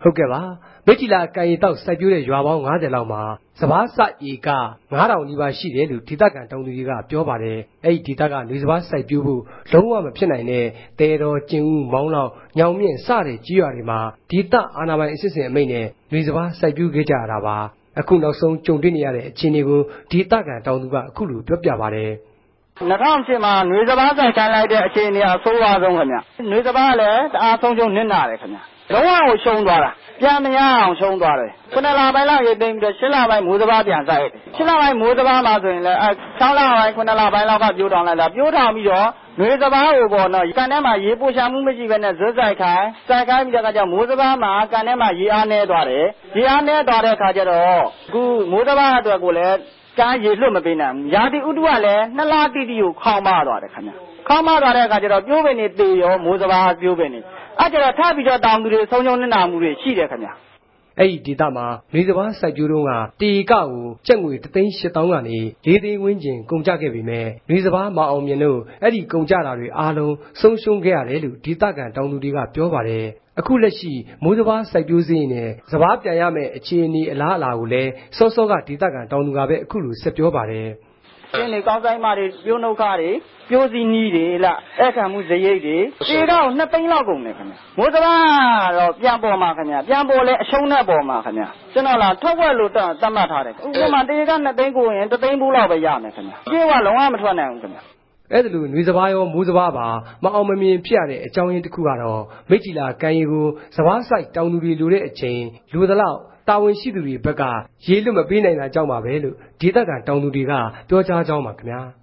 ဟုတ်ကဲ့ပါမိထီလာကန်ရီတောက်စိုက်ပျိုးတဲ့ရွာပေါင်း90လောက်မှာစဘာစဧက9000နီးပါးရှိတယ်လို့ဒေသခံတောင်သူတွေကပြောပါတယ်အဲ့ဒီဒေသကနွေစဘာစိုက်ပျိုးဖို့လုံးဝမဖြစ်နိုင်တဲ့တဲတော်ကျင်ဦးမောင်းလောက်ညောင်မြင့်စတဲ့ကြီးရွာတွေမှာဒေသအာဏာပိုင်အစစ်အမိန့်နဲ့နွေစဘာစိုက်ပျိုးခဲ့ကြရတာပါအခုနောက်ဆုံးကြုံတွေ့နေရတဲ့အခြေအနေကိုဒေသခံတောင်သူကအခုလိုပြောပြပါတယ် 2008မှာနွေစဘာစိုက်ခိုင်းလိုက်တဲ့အခြေအနေအဆိုးဝါးဆုံးခင်ဗျနွေစဘာကလည်းတအားဆုံးရှုံးနစ်နာတယ်ခင်ဗျလုံးဝကိုရှုံးသွားတာပြန်မရအောင်ရှုံးသွားတယ်9လပိုင်းလောက်ရေးသိမ်းပြီးတော့10လပိုင်းမိုးစဘာပြန်စိုက်10လပိုင်းမိုးစဘာမှာဆိုရင်လည်း6လပိုင်း9လပိုင်းလောက်ကပြိုးထောင်လိုက်တာပြိုးထောင်ပြီးတော့နွေစဘာကိုပေါ့နော်ကန်ထဲမှာရေပို့ချမှုမရှိဘဲနဲ့ဇွတ်ဆိုင်ခိုင်းပြီးတဲ့အခါကျမိုးစဘာမှာကန်ထဲမှာရေအားနည်းသွားတယ်ရေအားနည်းသွားတဲ့အခါကျတော့အခုမိုးစဘာအတွက်ကိုလည်းကားရေလွတ်မပေးနိုင်ဘူးရာသီဥတုကလည်း2လတိတိကိုခေါင်းမသွားတယ်ခင်ဗျခေါင်းမသွားတဲ့အခါကျတော့ပြိုးပင်တွေတေရောမိုးစဘာပြိုးပင်တွေအဲ့ကျတော့ထပ်ပြီးတော့တောင်သူတွေဆုံးရှုံးနေတာမှုတွေရှိတယ်ခင်ဗျအဲ့ဒီဒေသမှာနွေစဘာစိုက်ပျိုးတော့ကတေကကိုကျပ်ငွေ3,800,000ကနေ4သိန်းဝန်းကျင်ကုန်ကျခဲ့ပြီမဲ့နွေစဘာမအောင်မြင်လို့အဲ့ဒီကုန်ကျတာတွေအားလုံးဆုံးရှုံးခဲ့ရတယ်လို့ဒေသခံတောင်သူတွေကပြောပါတယ်အခုလက်ရှိမိုးစဘာစိုက်ပျိုးစင်းနဲ့စဘာပြန်ရမယ့်အခြေအနေအလားအလာကိုလည်းစောစောကဒေသခံတောင်သူကပဲအခုလိုဆက်ပြောပါတယ်ကျင်းလေကောင်းဆိုင်မာတွေပြိုးနှုတ်ခါတွေပြိုးစီနီးတွေလားအခမ်းမှုဇရိတ်တွေတေတော့2သိန်းလောက်ကုန်တယ်ခင်ဗျမိုးစဘာတော့ပြန်ပေါ်မှာခင်ဗျပြန်ပေါ်လဲအရှုံးနဲ့ပေါ်မှာခင်ဗျကျွန်တော်လားထုတ်ဝက်လို့တတ်မှတ်ထားတယ်ဥပမာတေက2သိန်းကိုရင်3သိန်းဘူးလောက်ပဲရမယ်ခင်ဗျပြေးကလုံးဝမထွက်နိုင်ဘူးခင်ဗျအဲ့ဒါလိုနွေစဘာရောမိုးစဘာပါမအောင်မမြင်ဖြစ်ရတဲ့အကြောင်းရင်းတစ်ခုကတော့မိထီလာကန်ရီကိုစဘာစိုက်တောင်သူတွေလိုတဲ့အချိန်လိုသလောက်တာဝန်ရှိသူတွေဘက်ကရေလွတ်မပေးနိုင်တာကြောင့်ပါပဲလို့ဒေသခံတောင်သူတွေကပြောကြားကြောင်းပါခင်ဗျာ